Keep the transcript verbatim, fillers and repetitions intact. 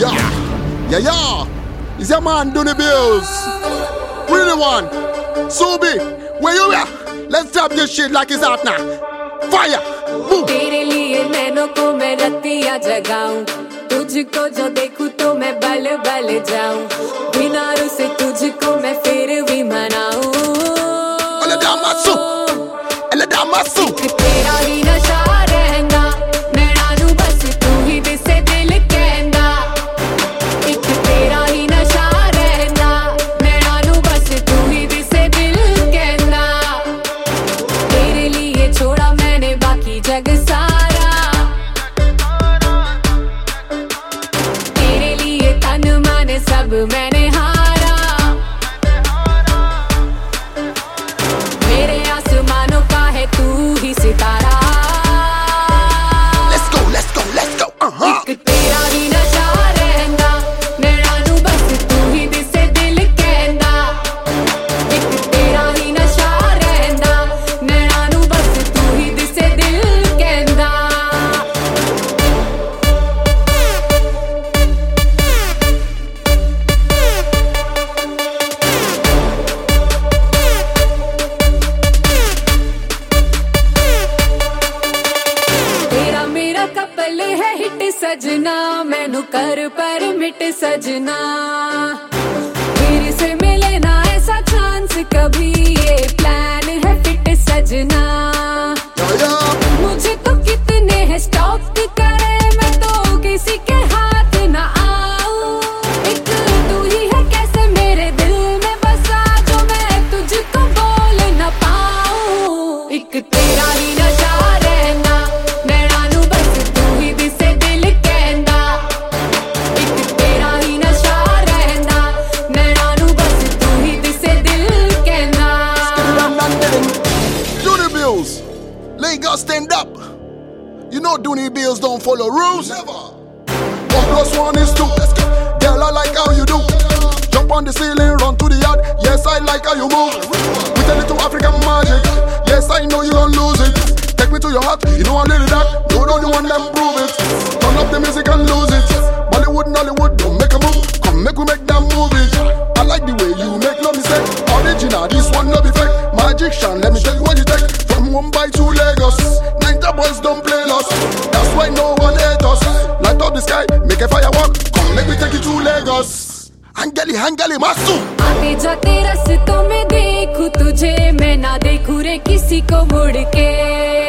Yeah, yeah, yeah. It's your man Dooney Bills. Really one. Subi, where you at? Let's drop this shit like it's out now. Fire. Boom. तेरे लिए नैनों को मैं रतिया जगाऊं, तुझको जो देखूं तो मैं बल बल जाऊं, बिना रुसे तुझको मैं फिर भी मनाऊं। Elle est dans ma soupe. Elle est dans ma soupe. तेरा ही नशा रहना, नैना नू बस तू ही दिसे दिल कहंदा। एक तेरा ही नशा रहना, नैना नू बस तू ही दिसे दिल कहंदा। तेरे लिए छोड़ा मैंने बाकी जग सारा, तेरे लिए तन मन सब मैंने हारा। मेरे आसमानों का है तू ही सितारा। Let's go, let's go, let's go. Uh-huh. एक तेरा ही नशा रहना, नैना नू बस तू ही दिसे दिल कहंदा। एक तेरा ही नशा रहना, नैना नू बस तू ही दिसे दिल कहंदा। तेरा मेरा कपल है हिट सजना, मैनू कर परमिट सजना। फिर से मिले ना ऐसा चांस कभी, ये प्लान है फिट सजना। Yeah, yeah. मुझे तो कितने हैं स्टॉक करे, मैं तो किसी के हाथ ना आऊं। एक तू ही है कैसे मेरे दिल में बसा, जो मैं तुझको बोल ना पाऊं। एक तेरा ही नशा रहना, नैना नू बस तू ही दिसे दिल कहंदा। एक तेरा ही नशा रहना, नैना नू बस तू ही दिसे दिल कहंदा। Dooney Bills. Lagos stand up. You know Dooney Bills don't follow rules. Never. One plus one is two. Let's go. Girl, I like how you do. Jump on the ceiling, run to the yard. Yes, I like how you move. With a little African magic. Yes, I know you gon' lose it. Take me to your heart. You know I really that. You're the only one that prove it. Turn up the music and lose it. Bollywood, Nollywood, don't make a move. Come make we make that movie. I like the way you make no mistake. Original, this one no be fake. Magician, let me tell you what you take. From Mumbai to Lagos, Ninja boys don't play lost. That's why no one hate us. Light up the sky, make a firework. Come make me take you to Lagos. Angeli, Angeli, Masu. आते जाते रास्तों में देखूं तुझे, मैं ना देखूं रे किसी को मुड़ के।